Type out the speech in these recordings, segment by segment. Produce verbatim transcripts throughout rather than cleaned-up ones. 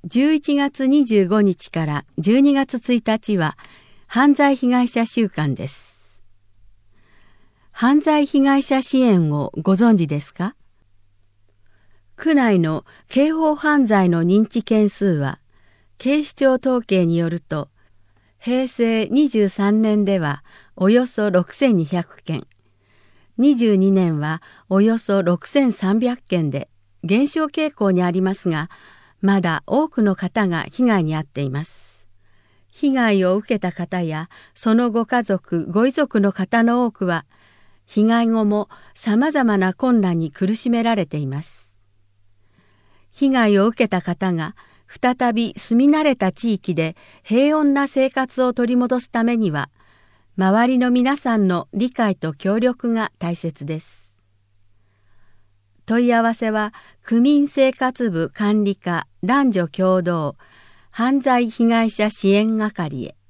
じゅういちがつにじゅうごにちからじゅうにがつついたちは犯罪被害者週間です。犯罪被害者支援をご存知ですか？区内の刑法犯罪の認知件数は警視庁統計によるとへいせいにじゅうさんねんではおよそろくせんにひゃくけん、にじゅうにねんはおよそろくせんさんびゃくけんで減少傾向にありますが、まだ多くの方が被害に遭っています。被害を受けた方やそのご家族、ご遺族の方の多くは、被害後もさまざまな困難に苦しめられています。被害を受けた方が再び住み慣れた地域で平穏な生活を取り戻すためには、周りの皆さんの理解と協力が大切です。問い合わせは区民生活部管理課男女共同犯罪被害者支援係へ。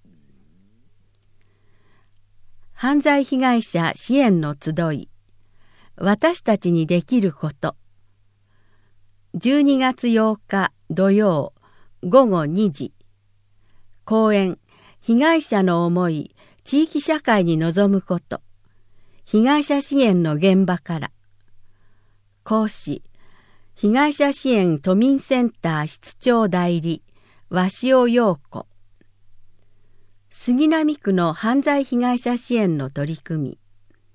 犯罪被害者支援の集い、私たちにできること。じゅうにがつようか土曜ごごにじ、講演、被害者の思い、地域社会に臨むこと、被害者支援の現場から。講師、被害者支援都民センター室長代理、鷲尾陽子。杉並区の犯罪被害者支援の取り組み。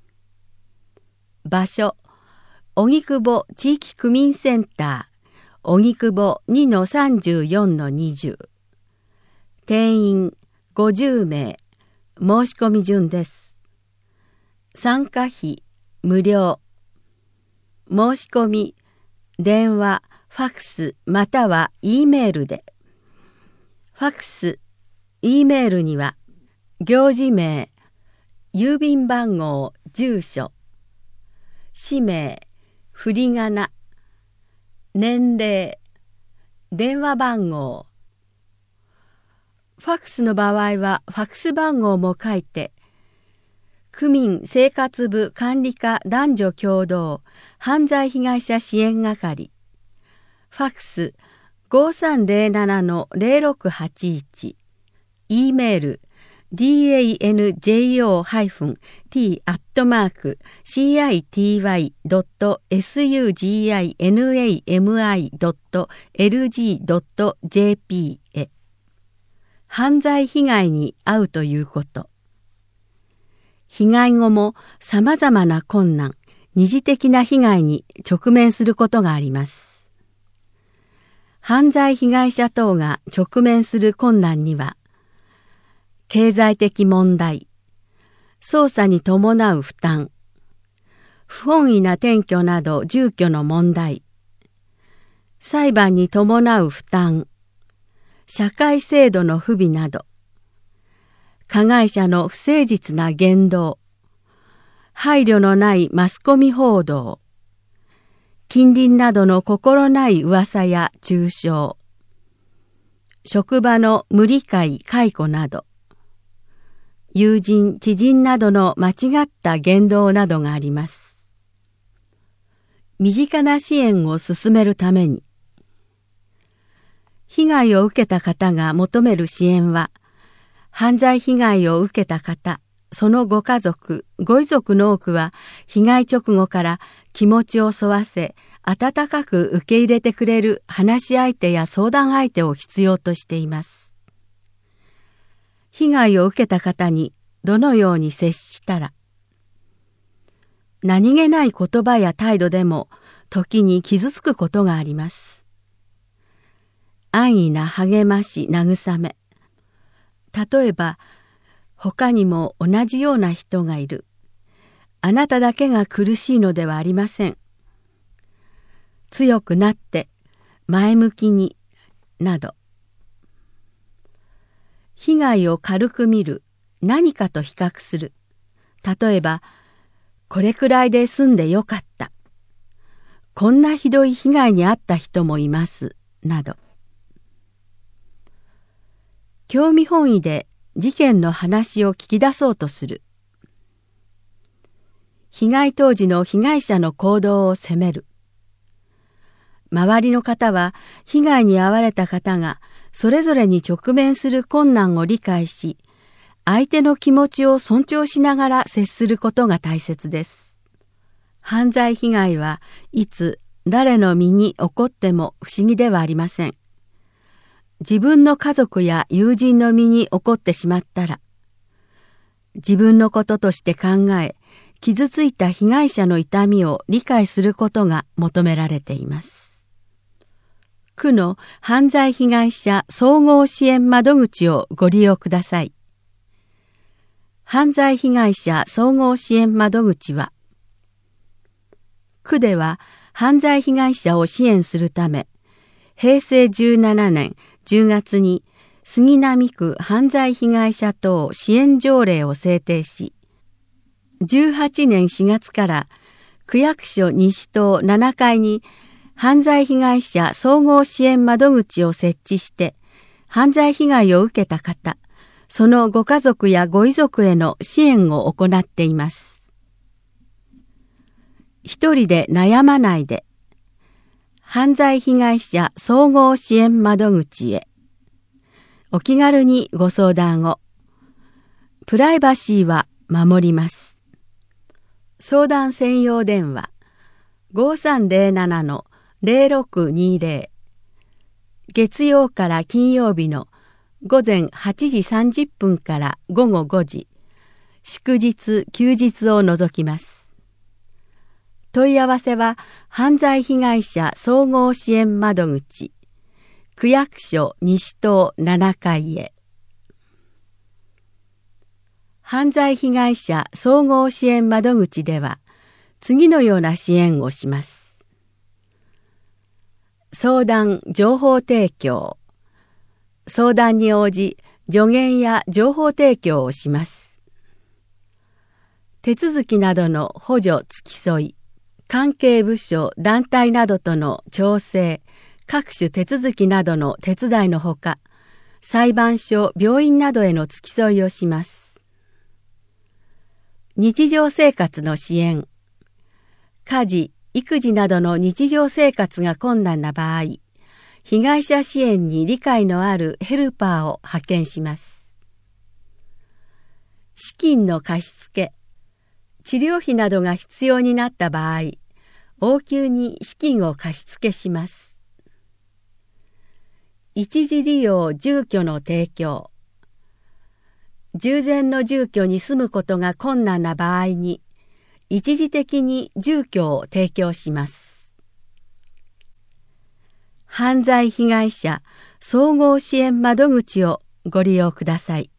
場所、荻窪地域区民センター、荻窪 にのさんじゅうよんのにじゅう。定員ごじゅうめい、申し込み順です。参加費無料。申し込み、電話、ファクスまたは E メールで。ファクス、E メールには、行事名、郵便番号、住所、氏名、振り仮名、年齢、電話番号。ファクスの場合はファクス番号も書いて、区民生活部管理課男女共同犯罪被害者支援係、ファクス ごさんぜろななのぜろろくはちいち、E メール ダンジョ -t アットマーク シーアイティーワイ ドット エスユージーアイエヌエーエムアイ ドット エルジー ドット ジェーピー へ。犯罪被害に遭うということ。被害後もさまざまな困難、二次的な被害に直面することがあります。犯罪被害者等が直面する困難には、経済的問題、捜査に伴う負担、不本意な転居など住居の問題、裁判に伴う負担、社会制度の不備など、加害者の不誠実な言動、配慮のないマスコミ報道、近隣などの心ない噂や中傷、職場の無理解・解雇など、友人・知人などの間違った言動などがあります。身近な支援を進めるために、被害を受けた方が求める支援は、犯罪被害を受けた方、そのご家族、ご遺族の多くは、被害直後から気持ちを沿わせ、温かく受け入れてくれる話し相手や相談相手を必要としています。被害を受けた方にどのように接したら、何気ない言葉や態度でも時に傷つくことがあります。安易な励まし、慰め。例えば、他にも同じような人がいる。あなただけが苦しいのではありません。強くなって、前向きに、など。被害を軽く見る、何かと比較する。例えば、これくらいで済んでよかった。こんなひどい被害に遭った人もいます、など。興味本位で事件の話を聞き出そうとする。被害当時の被害者の行動を責める。 周りの方は被害に遭われた方がそれぞれに直面する困難を理解し、相手の気持ちを尊重しながら接することが大切です。犯罪被害はいつ誰の身に起こっても不思議ではありません。自分の家族や友人の身に起こってしまったら、自分のこととして考え、傷ついた被害者の痛みを理解することが求められています。区の犯罪被害者総合支援窓口をご利用ください。犯罪被害者総合支援窓口は、区では犯罪被害者を支援するため、へいせいじゅうななねんじゅうがつに杉並区犯罪被害者等支援条例を制定し、じゅうはちねんしがつから区役所西棟ななかいに犯罪被害者総合支援窓口を設置して、犯罪被害を受けた方、そのご家族やご遺族への支援を行っています。一人で悩まないで、犯罪被害者総合支援窓口へ。お気軽にご相談を。プライバシーは守ります。相談専用電話 ごさんぜろなな のぜろろくにぜろ。月曜から金曜日のごぜんはちじさんじゅっぷんからごごごじ、祝日休日を除きます。問い合わせは犯罪被害者総合支援窓口、区役所西棟ななかいへ。犯罪被害者総合支援窓口では次のような支援をします。相談・情報提供。相談に応じ助言や情報提供をします。手続きなどの補助付き添い、関係部署・団体などとの調整、各種手続きなどの手伝いのほか、裁判所・病院などへの付き添いをします。日常生活の支援。家事・育児などの日常生活が困難な場合、被害者支援に理解のあるヘルパーを派遣します。資金の貸付。治療費などが必要になった場合、応急に資金を貸付します。一時利用住居の提供。従前の住居に住むことが困難な場合に、一時的に住居を提供します。犯罪被害者総合支援窓口をご利用ください。